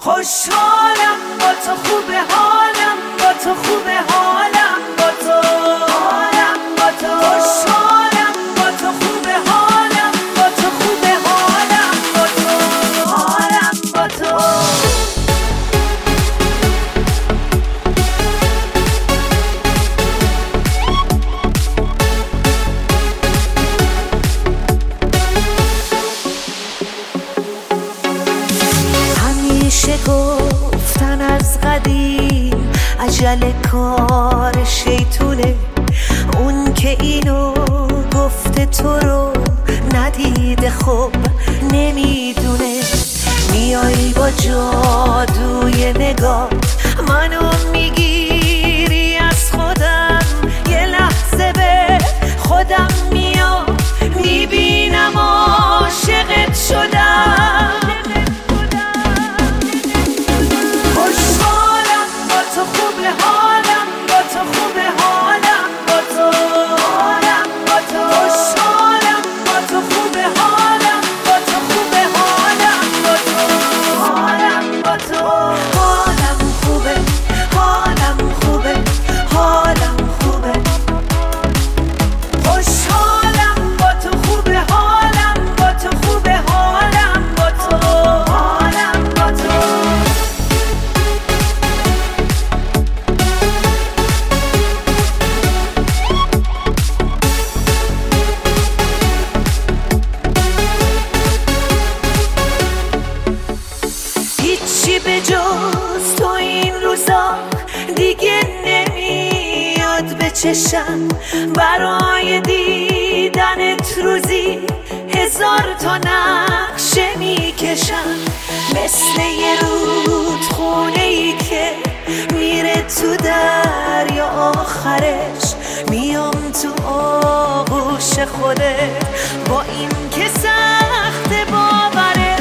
خوشحالم با تو، خوبه حالم با تو، خوبه حالم با تو، حالم با تو، خوشحالم با تو، خوبه حالم با تو، خوبه حالم با تو، حالم با تو. همیشه گفتن از قدیم عجل کار شیطونه، اون که اینو گفته تو رو ندیده خب نمیدونه. میایی با جادوی نگاه منو میگیری از خودم، یه لحظه به خودم میام میبینم عاشقت شدم. هیچی به جز تو این روزا دیگه نمیاد به چشم، برای دیدنت روزی هزار تا نقشه میکشم. مثل یه رودخونه ای که میره تو دریا، آخرش میام تو آغوش خودت، با این که سخت باوره.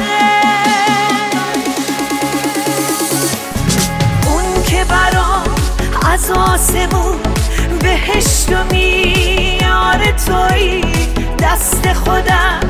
از آسمون بهشت و میاره توی دست خودم